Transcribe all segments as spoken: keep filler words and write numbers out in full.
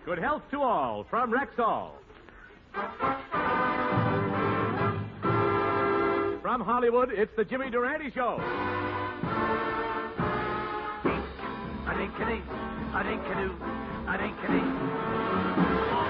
Good health to all from Rexall. From Hollywood, it's the Jimmy Durante Show. A-dink-a-dink, a-dink-a-doo, a-dink-a-dink.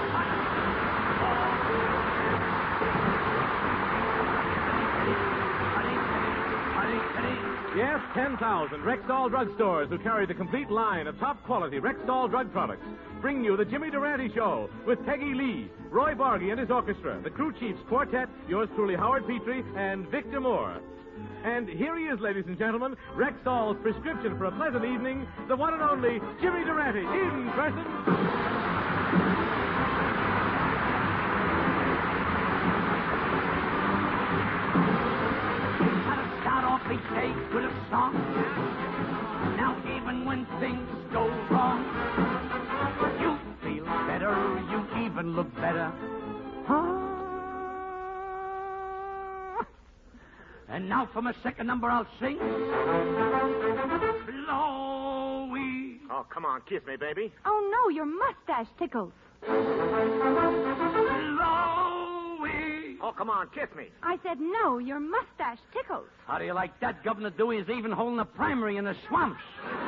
Yes, ten thousand Rexall drugstores who carry the complete line of top-quality Rexall drug products bring you the Jimmy Durante Show with Peggy Lee, Roy Bargy and his orchestra, the Crew Chiefs Quartet, yours truly Howard Petrie, and Victor Moore. And here he is, ladies and gentlemen, Rexall's prescription for a pleasant evening, the one and only Jimmy Durante, in person. Each day with a song. Now even when things go wrong, you feel better, you even look better. Ah. And now for my second number I'll sing Chloe. Oh, come on, kiss me, baby. Oh, no, your mustache tickles. Chloe. Oh, come on, kiss me. I said no, your mustache tickles. How do you like that? Governor Dewey is even holding a primary in the swamps.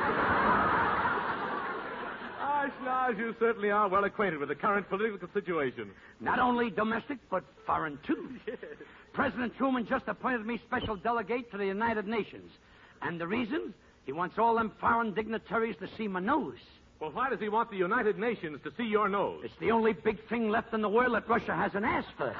Ah, Schnoz, you certainly are well acquainted with the current political situation. Not only domestic, but foreign, too. President Truman just appointed me special delegate to the United Nations. And the reason? He wants all them foreign dignitaries to see my nose. Well, why does he want the United Nations to see your nose? It's the only big thing left in the world that Russia hasn't asked for.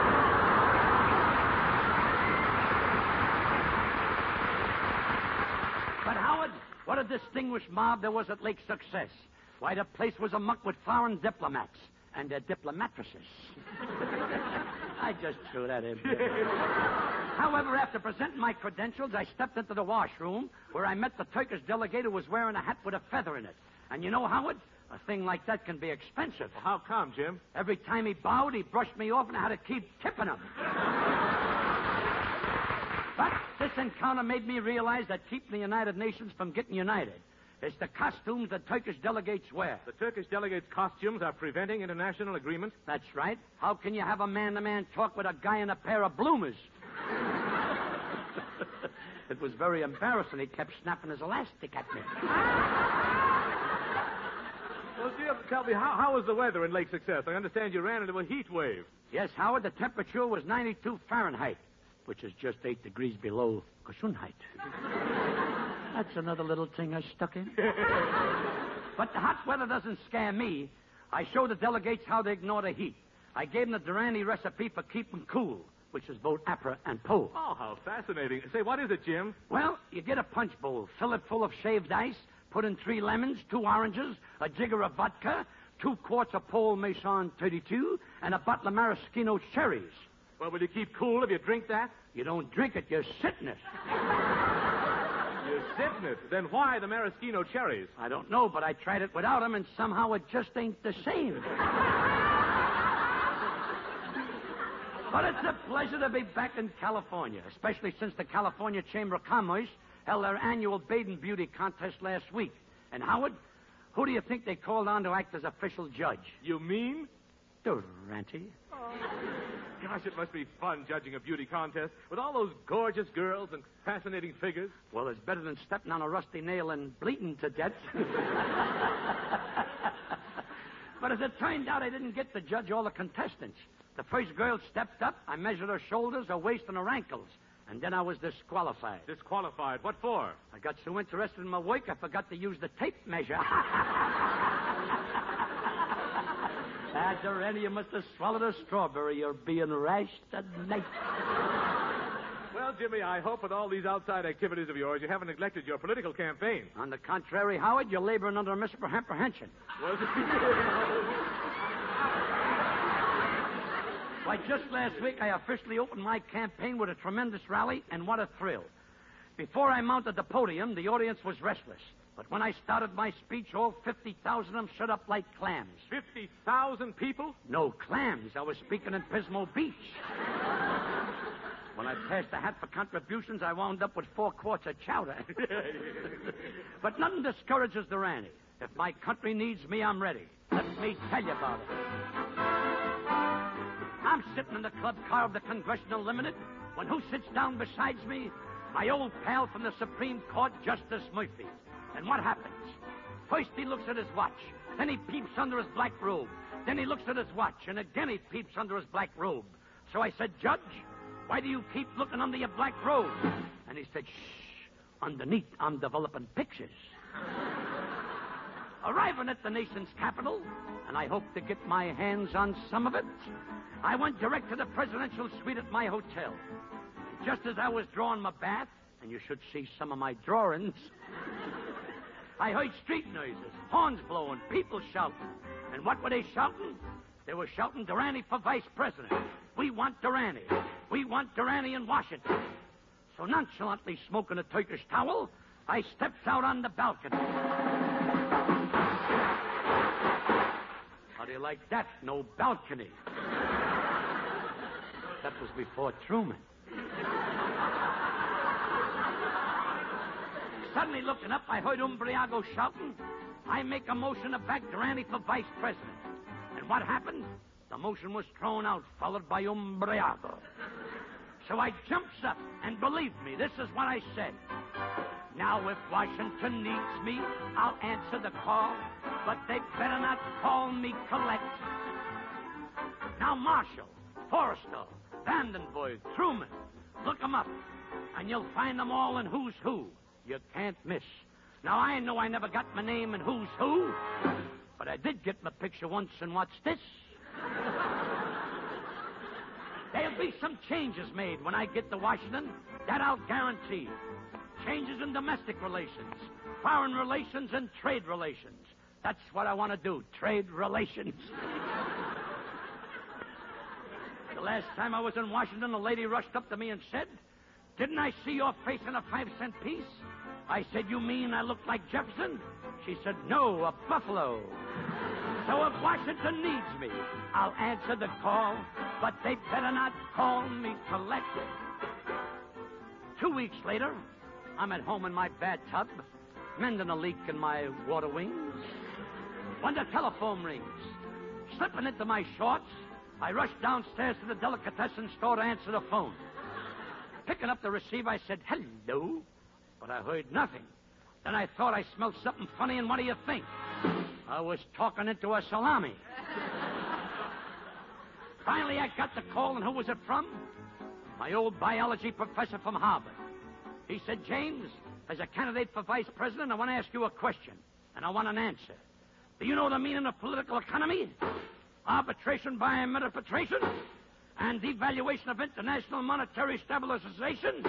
But, Howard, what a distinguished mob there was at Lake Success. Why, the place was amuck with foreign diplomats and their diplomatresses. I just threw that in. However, after presenting my credentials, I stepped into the washroom where I met the Turkish delegate who was wearing a hat with a feather in it. And you know, Howard, a thing like that can be expensive. Well, how come, Jim? Every time he bowed, he brushed me off, and I had to keep tipping him. But this encounter made me realize that keeping the United Nations from getting united is the costumes that Turkish delegates wear. The Turkish delegates' costumes are preventing international agreement? That's right. How can you have a man-to-man talk with a guy in a pair of bloomers? It was very embarrassing. He kept snapping his elastic at me. Well, Jim, tell me, how, how was the weather in Lake Success? I understand you ran into a heat wave. Yes, Howard, the temperature was ninety-two Fahrenheit, which is just eight degrees below Gesundheit. That's another little thing I stuck in. But the hot weather doesn't scare me. I show the delegates how to ignore the heat. I gave them the Durante recipe for keeping cool, which is both apra and po. Oh, how fascinating. Say, what is it, Jim? Well, you get a punch bowl, fill it full of shaved ice, put in three lemons, two oranges, a jigger of vodka, two quarts of Paul Mason thirty-two, and a bottle of maraschino cherries. Well, will you keep cool if you drink that? You don't drink it, you sit in it. You're sitting it. Then why the maraschino cherries? I don't know, but I tried it without them, and somehow it just ain't the same. But it's a pleasure to be back in California, especially since the California Chamber of Commerce held their annual Bathing Beauty contest last week. And, Howard, who do you think they called on to act as official judge? You mean? Durante. Oh. Gosh, it must be fun judging a beauty contest with all those gorgeous girls and fascinating figures. Well, it's better than stepping on a rusty nail and bleeding to death. But as it turned out, I didn't get to judge all the contestants. The first girl stepped up, I measured her shoulders, her waist, and her ankles. And then I was disqualified. Disqualified? What for? I got so interested in my work, I forgot to use the tape measure. Ah, Durante, you must have swallowed a strawberry. You're being rash tonight. Well, Jimmy, I hope with all these outside activities of yours, you haven't neglected your political campaign. On the contrary, Howard, you're laboring under a misapprehension. Was it? Why, just last week, I officially opened my campaign with a tremendous rally, and what a thrill. Before I mounted the podium, the audience was restless. But when I started my speech, all fifty thousand of them shut up like clams. fifty thousand people? No, clams. I was speaking in Pismo Beach. When I passed the hat for contributions, I wound up with four quarts of chowder. But nothing discourages Durante. If my country needs me, I'm ready. Let me tell you about it. I'm sitting in the club car of the Congressional Limited when who sits down beside me? My old pal from the Supreme Court, Justice Murphy. And what happens? First he looks at his watch. Then he peeps under his black robe. Then he looks at his watch. And again he peeps under his black robe. So I said, Judge, why do you keep looking under your black robe? And he said, shh, underneath I'm developing pictures. Arriving at the nation's capital, and I hope to get my hands on some of it, I went direct to the presidential suite at my hotel. And just as I was drawing my bath, and you should see some of my drawings, I heard street noises, horns blowing, people shouting. And what were they shouting? They were shouting Durante for vice president. We want Durante. We want Durante in Washington. So nonchalantly smoking a Turkish towel, I steps out on the balcony. How do you like that? No balcony. That was before Truman. Suddenly looking up, I heard Umbriago shouting, I make a motion to back Durante for vice president. And what happened? The motion was thrown out, followed by Umbriago. So I jumps up, and believe me, this is what I said. Now, if Washington needs me, I'll answer the call, but they better not call me collect. Now, Marshall, Forrestal, Vandenberg, Truman, look 'em up, and you'll find them all in Who's Who. You can't miss. Now, I know I never got my name in Who's Who, but I did get my picture once in What's This? There'll be some changes made when I get to Washington. That I'll guarantee. Changes in domestic relations, foreign relations, and trade relations. That's what I want to do, trade relations. The last time I was in Washington, a lady rushed up to me and said, didn't I see your face in a five-cent piece? I said, you mean I look like Jefferson? She said, no, a buffalo. So if Washington needs me, I'll answer the call, but they better not call me collect. Two weeks later, I'm at home in my bathtub, mending a leak in my water wings, when the telephone rings. Slipping into my shorts, I rushed downstairs to the delicatessen store to answer the phone. Picking up the receiver, I said, hello, but I heard nothing. Then I thought I smelled something funny, and what do you think? I was talking into a salami. Finally, I got the call, and who was it from? My old biology professor from Harvard. He said, James, as a candidate for vice president, I want to ask you a question, and I want an answer. Do you know the meaning of political economy? Arbitration by interpretation? And devaluation of international monetary stabilization?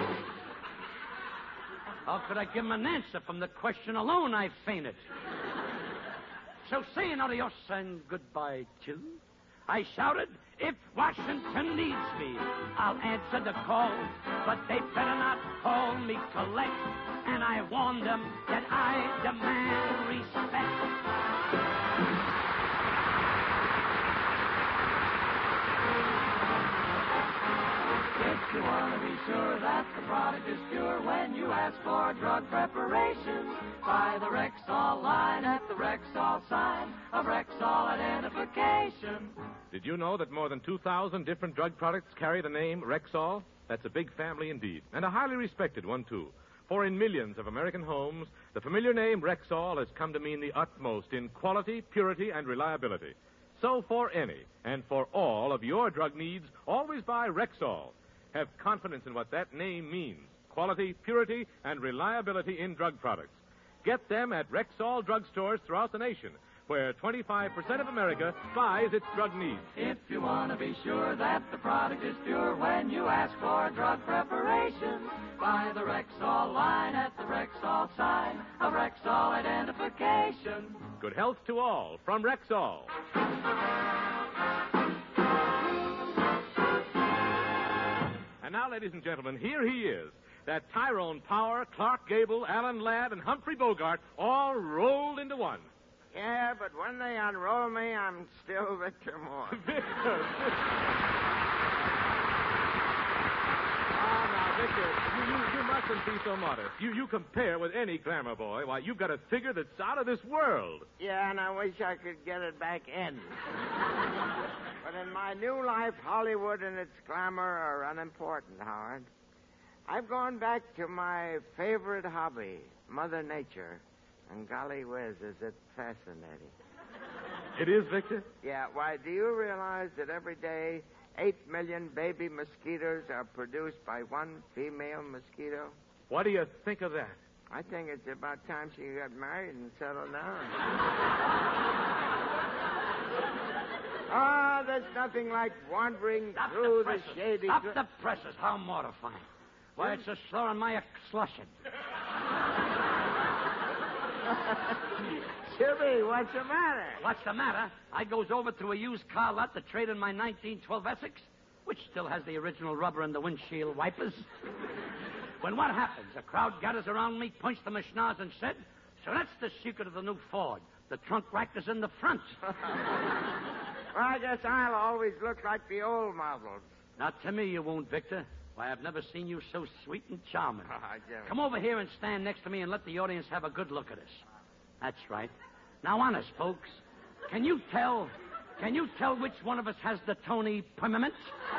How could I give him an answer? From the question alone, I fainted. So saying adios and goodbye, too, I shouted, if Washington needs me, I'll answer the call, but they better not call me collect. And I warn them that I demand respect. If you want to be sure that the product is pure when you ask for drug preparation, buy the Rexall line at the Rexall sign of Rexall identification. Did you know that more than two thousand different drug products carry the name Rexall? That's a big family indeed, and a highly respected one, too. For in millions of American homes, the familiar name Rexall has come to mean the utmost in quality, purity, and reliability. So for any and for all of your drug needs, always buy Rexall. Have confidence in what that name means. Quality, purity, and reliability in drug products. Get them at Rexall drugstores throughout the nation, where twenty-five percent of America buys its drug needs. If you want to be sure that the product is pure when you ask for drug preparation, buy the Rexall line at the Rexall sign of Rexall identification. Good health to all from Rexall. And now, ladies and gentlemen, here he is. That Tyrone Power, Clark Gable, Alan Ladd, and Humphrey Bogart all rolled into one. Yeah, but when they unroll me, I'm still Victor Moore. Victor. now, Victor, you, you, you mustn't be so modest. You, you compare with any glamour boy. Why, you've got a figure that's out of this world. Yeah, and I wish I could get it back in. But in my new life, Hollywood and its glamour are unimportant, Howard. I've gone back to my favorite hobby, Mother Nature. And golly whiz, is it fascinating. It is, Victor? Yeah, why, do you realize that every day eight million baby mosquitoes are produced by one female mosquito? What do you think of that? I think it's about time she got married and settled down. Ah, oh, there's nothing like wandering Stop through the the, presses. shady... Stop gr- the presses. How mortifying. Why, it's a slurring my slushing. Jimmy, what's the matter? What's the matter? I goes over to a used car lot to trade in my nineteen twelve Essex, which still has the original rubber in the windshield wipers. When what happens? A crowd gathers around me, points to my schnoz and said, so that's the secret of the new Ford. The trunk rack is in the front. Well, I guess I'll always look like the old models. Not to me, you won't, Victor. Why, I've never seen you so sweet and charming. Ah, Jimmy. Come over here and stand next to me and let the audience have a good look at us. That's right. Now, honest, folks, can you tell, can you tell which one of us has the Tony Permament?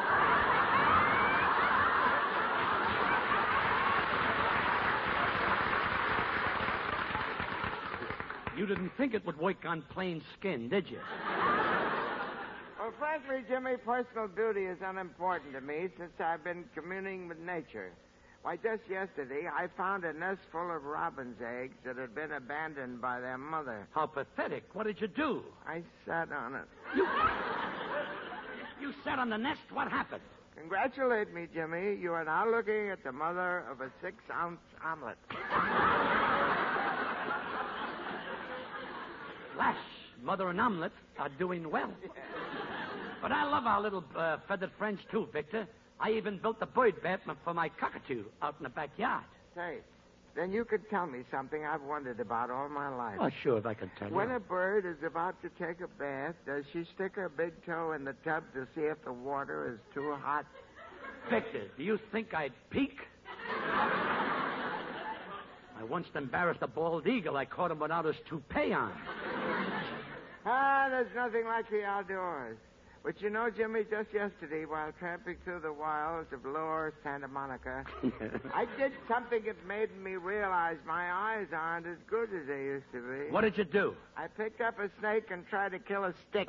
You didn't think it would work on plain skin, did you? Well, frankly, Jimmy, personal beauty is unimportant to me since I've been communing with nature. Why, just yesterday, I found a nest full of robin's eggs that had been abandoned by their mother. How pathetic. What did you do? I sat on it. You, you sat on the nest? What happened? Congratulate me, Jimmy. You are now looking at the mother of a six-ounce omelet. Flash, mother and omelet are doing well. But I love our little uh, feathered friends, too, Victor. I even built the bird bath for my cockatoo out in the backyard. Say, then you could tell me something I've wondered about all my life. Oh, sure, if I can tell When you. a bird is about to take a bath, does she stick her big toe in the tub to see if the water is too hot? Victor, do you think I'd peek? I once embarrassed a bald eagle. I caught him without his toupee on. Ah, there's nothing like the outdoors. But you know, Jimmy, just yesterday, while tramping through the wilds of lower Santa Monica, I did something that made me realize my eyes aren't as good as they used to be. What did you do? I picked up a snake and tried to kill a stick.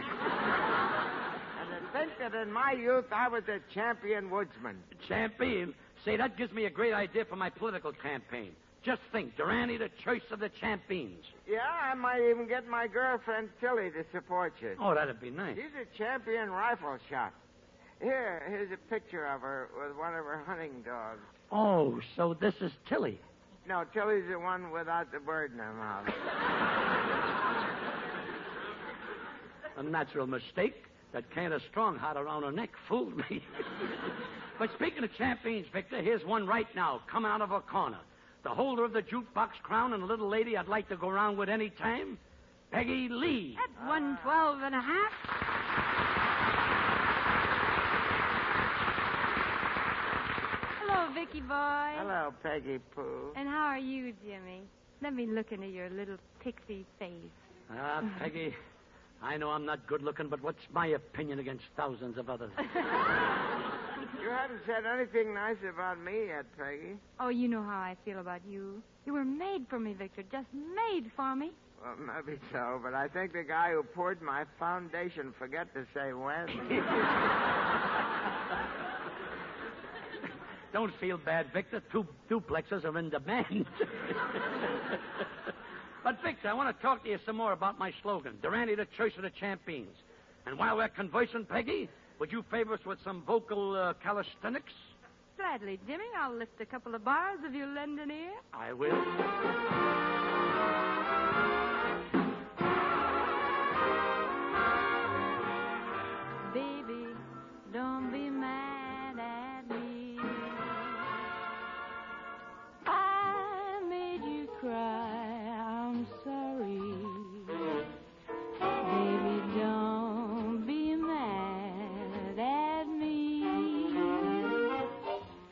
And to think that in my youth I was a champion woodsman. Champion? Say, that gives me a great idea for my political campaign. Just think, Durante, the choice of the champions. Yeah, I might even get my girlfriend Tilly to support you. Oh, that'd be nice. She's a champion rifle shot. Here, here's a picture of her with one of her hunting dogs. Oh, so this is Tilly. No, Tilly's the one without the bird in her mouth. A natural mistake. That can of strong heart around her neck fooled me. But speaking of champions, Victor, here's one right now, coming out of her corner. The holder of the jukebox crown and a little lady I'd like to go around with any time, Peggy Lee. At one twelve and a half. Hello, Vicky boy. Hello, Peggy Pooh. And how are you, Jimmy? Let me look into your little pixie face. Ah, Peggy, I know I'm not good looking, but what's my opinion against thousands of others? You haven't said anything nice about me yet, Peggy. Oh, you know how I feel about you. You were made for me, Victor. Just made for me. Well, maybe so, but I think the guy who poured my foundation forgot to say when. Don't feel bad, Victor. Two duplexes are in demand. But, Victor, I want to talk to you some more about my slogan, Durante, the choice of the champions. And while we're conversing, Peggy, would you favor us with some vocal uh, calisthenics? Gladly, Jimmy. I'll lift a couple of bars if you lend an ear. I will. Baby, don't be mad at me. I made you cry. I'm sorry. Baby, don't be mad at me.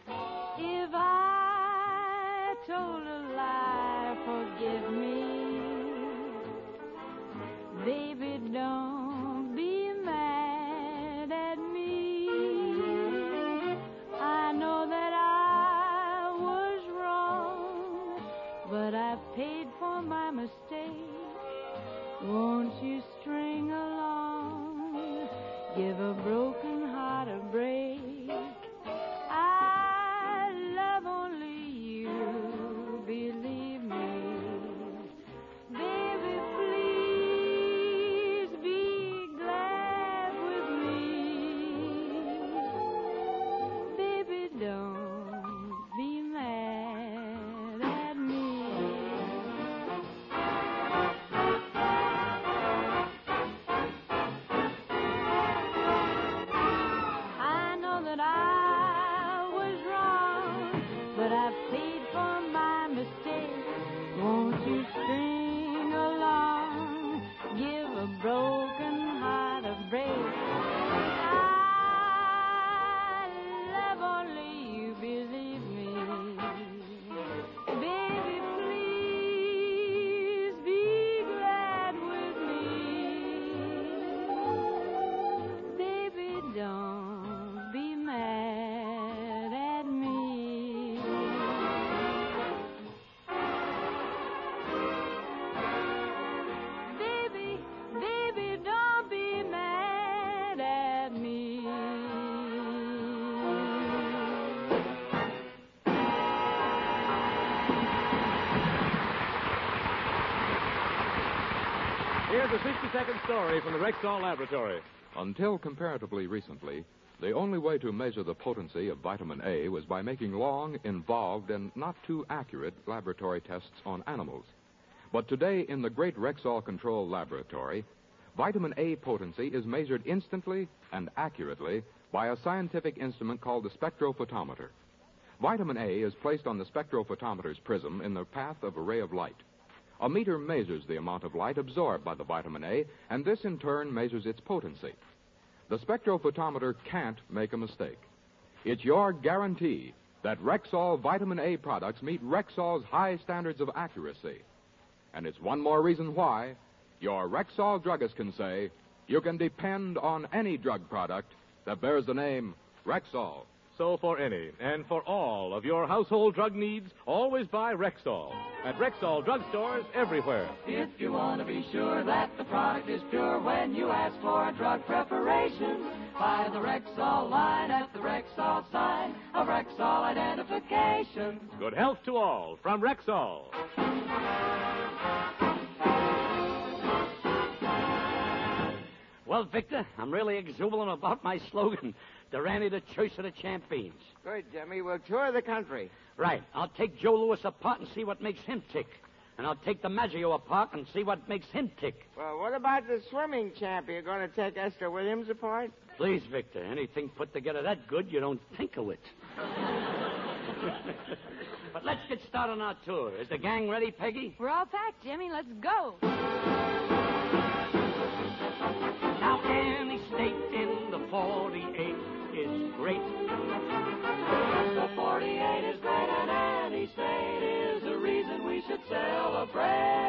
here's a sixty-second story from the Rexall Laboratory. Until comparatively recently, the only way to measure the potency of vitamin A was by making long, involved, and not too accurate laboratory tests on animals. But today, in the great Rexall Control Laboratory, vitamin A potency is measured instantly and accurately by a scientific instrument called the spectrophotometer. Vitamin A is placed on the spectrophotometer's prism in the path of a ray of light. A meter measures the amount of light absorbed by the vitamin A, and this in turn measures its potency. The spectrophotometer can't make a mistake. It's your guarantee that Rexall vitamin A products meet Rexall's high standards of accuracy. And it's one more reason why your Rexall druggist can say you can depend on any drug product that bears the name Rexall. So for any and for all of your household drug needs, always buy Rexall at Rexall drugstores everywhere. If you want to be sure that the product is pure when you ask for a drug preparation, buy the Rexall line at the Rexall sign of Rexall identification. Good health to all from Rexall. Well, Victor, I'm really exuberant about my slogan, Durante, the choice of the champions. Good, Jimmy. We'll tour the country. Right. I'll take Joe Louis apart and see what makes him tick. And I'll take DiMaggio apart and see what makes him tick. Well, what about the swimming champ? You're going to take Esther Williams apart? Please, Victor, anything put together that good, you don't think of it. But let's get started on our tour. Is the gang ready, Peggy? We're all packed, Jimmy. Let's go. Now, any state in the forty-eight is great. The forty-eight is great, and any state is a reason we should celebrate.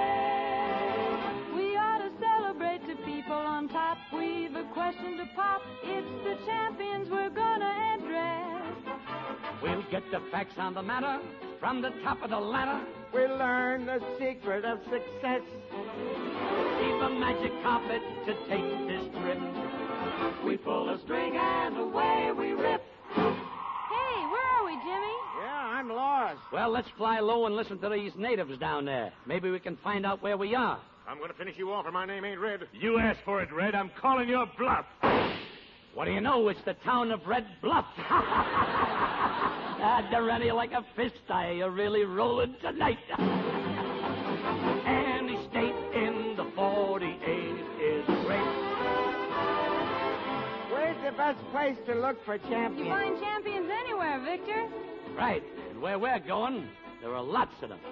We ought to celebrate the people on top. We've a question to pop. It's the champions we're gonna address. We'll get the facts on the matter from the top of the ladder. We'll learn the secret of success. Leave a magic carpet to take this trip. We pull a string and away we rip. Hey, where are we, Jimmy? Yeah, I'm lost. Well, let's fly low and listen to these natives down there. Maybe we can find out where we are. I'm going to finish you off, and my name ain't Red. You asked for it, Red. I'm calling your bluff. What do you know? It's the town of Red Bluff. Ah, Durante, like a fist eye, you're really rolling tonight. Any state in the forty-eight is great. Where's the best place to look for champions? You find champions anywhere, Victor. Right. And where we're going, there are lots of them.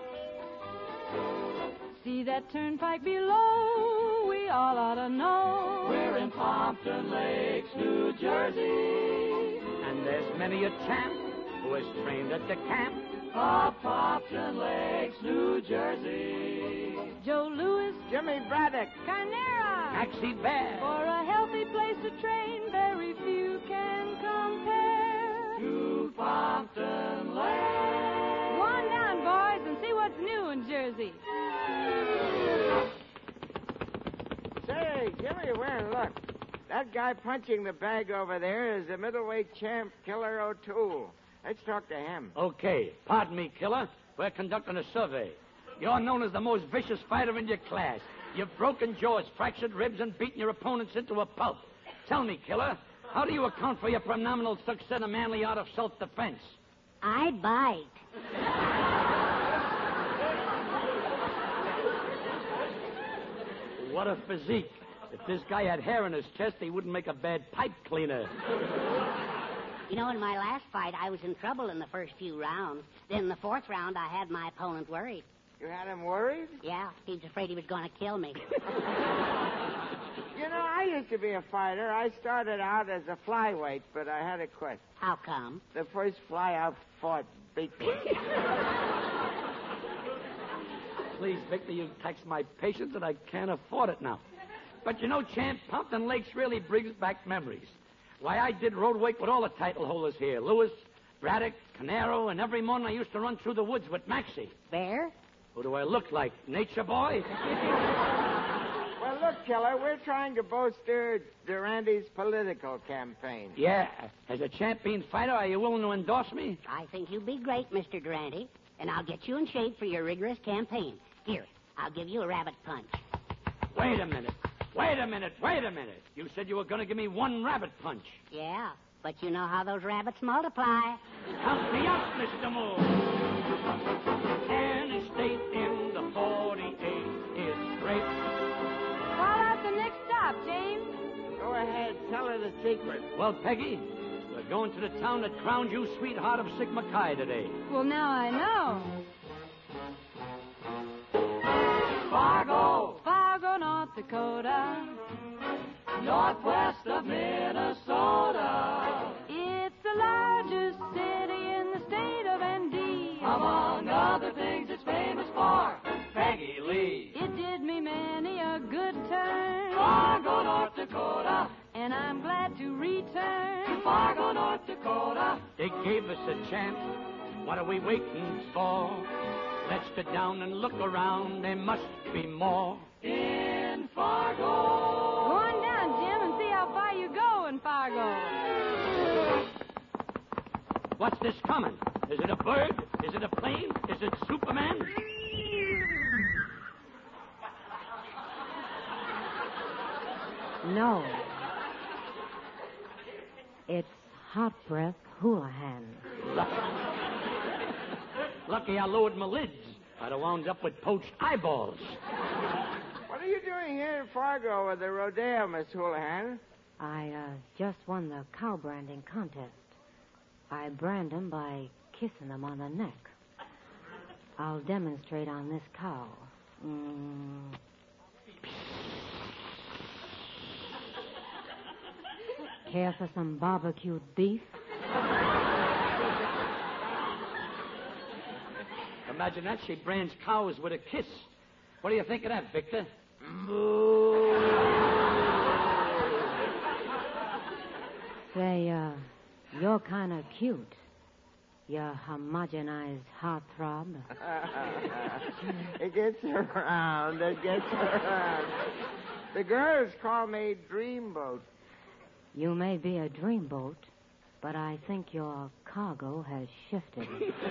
See that turnpike below? We all ought to know. We're in Pompton Lakes, New Jersey. And there's many a champ who is trained at the camp of Pompton Lakes, New Jersey. Joe Louis, Jimmy Braddock. Carnera. Maxie Bear. For a healthy place to train, very few can compare. To Pompton Lakes. Go on down, boys, and see what's new in Jersey. Say, Jimmy, where look. That guy punching the bag over there is the middleweight champ, Killer O'Toole. Let's talk to him. Okay. Pardon me, Killer. We're conducting a survey. You're known as the most vicious fighter in your class. You've broken jaws, fractured ribs, and beaten your opponents into a pulp. Tell me, Killer, how do you account for your phenomenal success in the manly art of self-defense? I bite. What a physique. If this guy had hair in his chest, he wouldn't make a bad pipe cleaner. You know, in my last fight, I was in trouble in the first few rounds. Then in the fourth round, I had my opponent worried. You had him worried? Yeah, he was afraid he was going to kill me. You know, I used to be a fighter. I started out as a flyweight, but I had to quit. How come? The first fly I fought beat me. Please, Victor, you tax my patience, and I can't afford it now. But you know, champ, Pompton Lakes really brings back memories. Why, I did road work with all the title holders here. Louis, Braddock, Canaro, and every morning I used to run through the woods with Maxie. Bear? Who do I look like, Nature Boy? Well, look, Killer, we're trying to bolster Durante's political campaign. Yeah. As a champion fighter, are you willing to endorse me? I think you'd be great, Mister Durante, and I'll get you in shape for your rigorous campaign. Here, I'll give you a rabbit punch. Wait a minute. Wait a minute. Wait a minute. You said you were going to give me one rabbit punch. Yeah, but you know how those rabbits multiply. Help me out, Mister Moore. Any state in the forty-eight is great. Call out the next stop, James. Go ahead, tell her the secret. Well, Peggy, we're going to the town that crowned you sweetheart of Sigma Chi today. Well, now I know. Fargo, Fargo, North Dakota. northwest of Minnesota. It's the largest city in the state of N D. Among other things it's famous for, Peggy Lee. It did me many a good turn. Fargo, North Dakota. And I'm glad to return. Fargo, North Dakota. They gave us a chance. What are we waiting for? Let's get down and look around. There must be more in Fargo. Go on down, Jim, and see how far you go in Fargo. What's this coming? Is it a bird? Is it a plane? Is it Superman? No. It's Hot Breath Houlihan. Lucky I lowered my lids. I'd have wound up with poached eyeballs. What are you doing here in Fargo with the rodeo, Miss Houlihan? I uh, just won the cow branding contest. I brand them by kissing them on the neck. I'll demonstrate on this cow. Mm. Care for some barbecued beef? Imagine that. She brands cows with a kiss. What do you think of that, Victor? Say, uh, you're kind of cute. Your homogenized heartthrob. It gets around. It gets around. The girls call me Dreamboat. You may be a dreamboat, but I think your cargo has shifted.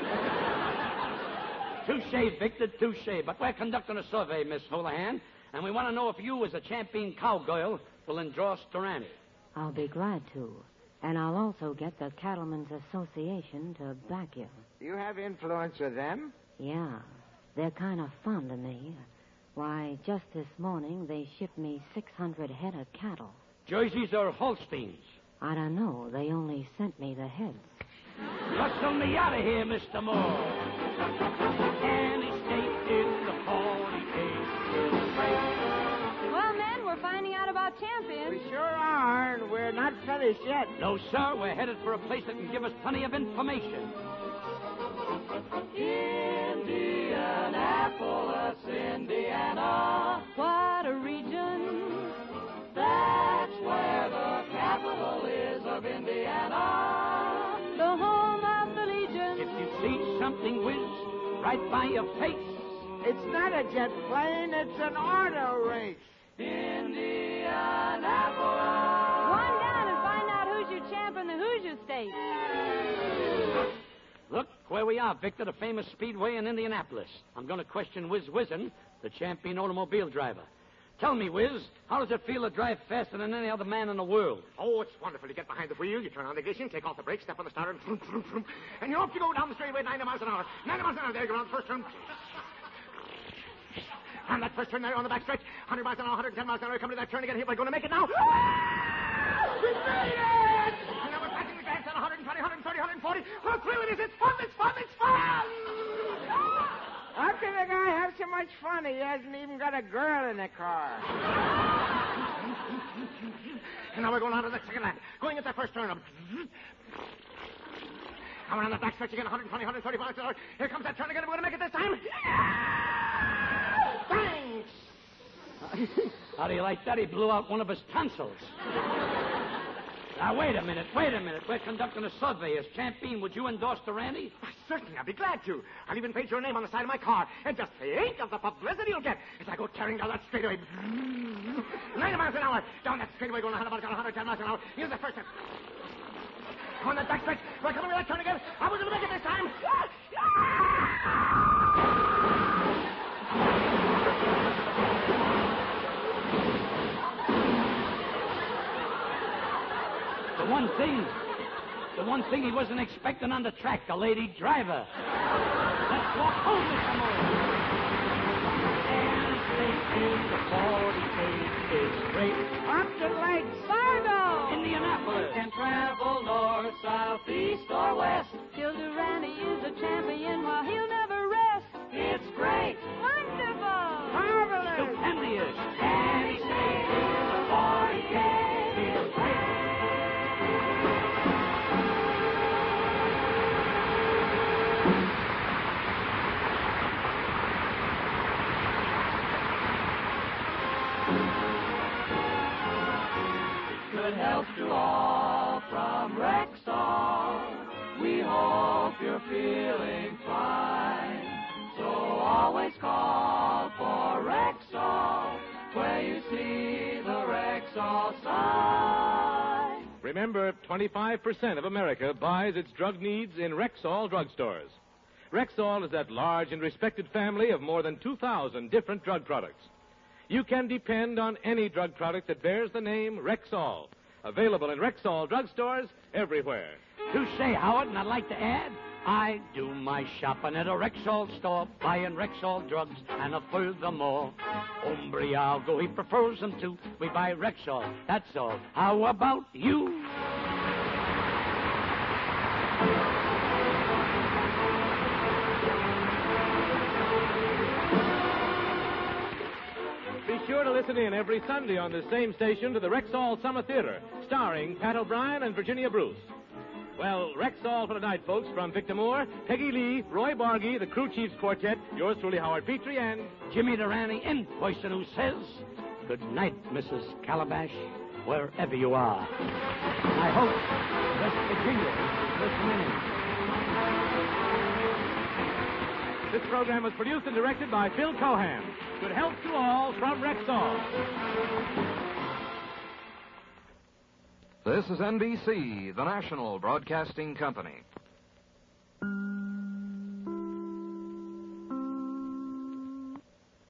Touche, Victor, touche. But we're conducting a survey, Miss Houlihan, and we want to know if you, as a champion cowgirl, will endorse Durante. I'll be glad to. And I'll also get the Cattlemen's Association to back you. Do you have influence with them? Yeah, they're kind of fond of me. Why, just this morning they shipped me six hundred head of cattle. Jerseys or Holsteins? I don't know. They only sent me the heads. Rustle me out of here, Mister Moore. Any state in the forty-eight is great. Well, men, we're finding out about champions. We sure are, and we're not finished yet. No, sir. We're headed for a place that can give us plenty of information. Indianapolis, Indiana. What a region. That's where the capital is of Indiana. The home of the Legion. If you see something whiz right by your face, It's not a jet plane, it's an auto race. Indianapolis. Go on down and find out who's your champ in the Hoosier State. Look where we are, Victor, the famous speedway in Indianapolis. I'm going to question Whiz Whizzin, the champion automobile driver. Tell me, Whiz, how does it feel to drive faster than any other man in the world? Oh, it's wonderful. You get behind the wheel, you turn on the ignition, take off the brakes, step on the starter, and vroom, vroom, vroom, and you're off you go down the straightaway ninety miles an hour. ninety miles an hour. There you go on the first turn. On that first turn there on the back stretch, one hundred miles an hour, one hundred ten miles an hour. Come to that turn again. Here we're going to make it now. We made it! And now we're passing the gas at one hundred twenty, one hundred thirty, one hundred forty. How thrill it is! It's fun! It's fun! It's fun! How can a guy have so much fun? He hasn't even got a girl in the car. And now we're going on to the second lap. Going at that first turn. Now we're on the back stretch again, one hundred twenty, one hundred thirty miles an hour. Here comes that turn again. We're going to make it this time. Thanks! How do you like that? He blew out one of his tonsils. Now, wait a minute, wait a minute. We're conducting a survey. As champion, would you endorse Durante? Why, certainly, I'd be glad to. I'll even paint your name on the side of my car. And just think of the publicity you'll get as I go tearing down that straightaway. ninety miles an hour. Down that straightaway going one hundred ten miles an hour. Here's the first turn. On that back stretch. We're coming to that turn again. I was going to make it this time. The one thing, the one thing he wasn't expecting on the track, a lady driver. Let's walk home, Mister Moore. And station, the forty-eight is great. Upton Lakes. Fargo. Indianapolis. Can travel north, south, east, or west. Till Durante is a champion while he'll never rest. It's great. Wonderful. Marvelous. Stupendous. Any station, the forty-eight is great. Good health to all from Rexall. We hope you're feeling fine. So always call for Rexall where you see the Rexall sign. Remember, twenty-five percent of America buys its drug needs in Rexall drugstores. Rexall is that large and respected family of more than two thousand different drug products. You can depend on any drug product that bears the name Rexall. Available in Rexall drugstores everywhere. Touche, Howard, and I'd like to add, I do my shopping at a Rexall store, buying Rexall drugs, and a furthermore, hombre, I'll go, he prefers them too. We buy Rexall, that's all. How about you? Be sure to listen in every Sunday on this same station to the Rexall Summer Theater, starring Pat O'Brien and Virginia Bruce. Well, Rexall for tonight, folks, from Victor Moore, Peggy Lee, Roy Bargy, the Crew Chiefs Quartet, yours truly, Howard Petrie, and Jimmy Durante in Poison, who says, good night, Missus Calabash, wherever you are. I hope West Virginia is listening. This program was produced and directed by Phil Cohan. Good health to all from Rexall. This is N B C, the national broadcasting company.